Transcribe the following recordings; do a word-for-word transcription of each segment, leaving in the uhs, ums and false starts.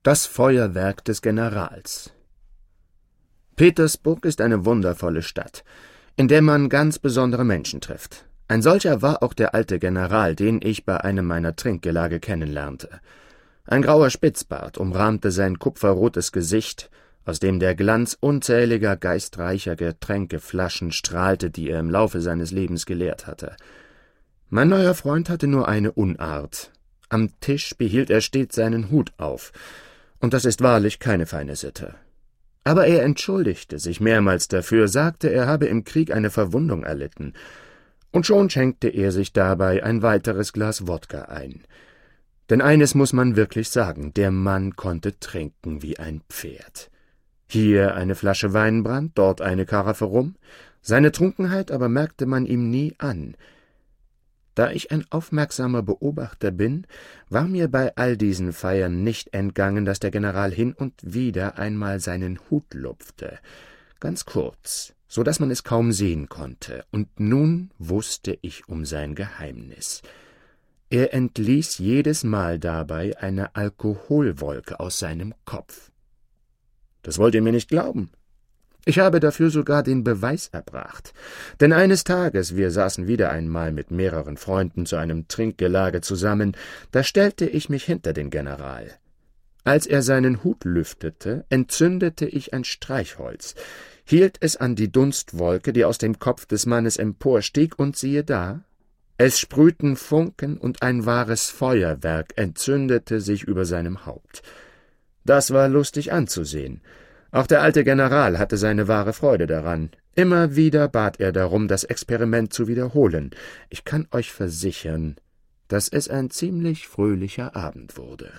Das Feuerwerk des Generals. Petersburg ist eine wundervolle Stadt, in der man ganz besondere Menschen trifft. Ein solcher war auch der alte General, den ich bei einem meiner Trinkgelage kennenlernte. Ein grauer Spitzbart umrahmte sein kupferrotes Gesicht, aus dem der Glanz unzähliger geistreicher Getränkeflaschen strahlte, die er im Laufe seines Lebens geleert hatte. Mein neuer Freund hatte nur eine Unart. Am Tisch behielt er stets seinen Hut auf, und das ist wahrlich keine feine Sitte. Aber er entschuldigte sich mehrmals dafür, sagte, er habe im Krieg eine Verwundung erlitten, und schon schenkte er sich dabei ein weiteres Glas Wodka ein. Denn eines muß man wirklich sagen, der Mann konnte trinken wie ein Pferd. Hier eine Flasche Weinbrand, dort eine Karaffe Rum, seine Trunkenheit aber merkte man ihm nie an. Da ich ein aufmerksamer Beobachter bin, war mir bei all diesen Feiern nicht entgangen, dass der General hin und wieder einmal seinen Hut lupfte, ganz kurz, so daß man es kaum sehen konnte, und nun wusste ich um sein Geheimnis. Er entließ jedes Mal dabei eine Alkoholwolke aus seinem Kopf. Das wollt ihr mir nicht glauben. Ich habe dafür sogar den Beweis erbracht, denn eines Tages, wir saßen wieder einmal mit mehreren Freunden zu einem Trinkgelage zusammen, da stellte ich mich hinter den General. Als er seinen Hut lüftete, entzündete ich ein Streichholz, hielt es an die Dunstwolke, die aus dem Kopf des Mannes emporstieg, und siehe da, es sprühten Funken und ein wahres Feuerwerk entzündete sich über seinem Haupt. Das war lustig anzusehen. Auch der alte General hatte seine wahre Freude daran. Immer wieder bat er darum, das Experiment zu wiederholen. Ich kann euch versichern, dass es ein ziemlich fröhlicher Abend wurde.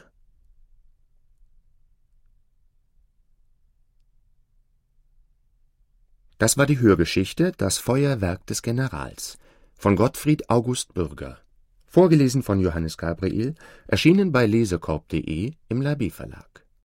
Das war die Hörgeschichte »Das Feuerwerk des Generals« von Gottfried August Bürger, vorgelesen von Johannes Gabriel, erschienen bei lesekorb punkt de im Labie Verlag.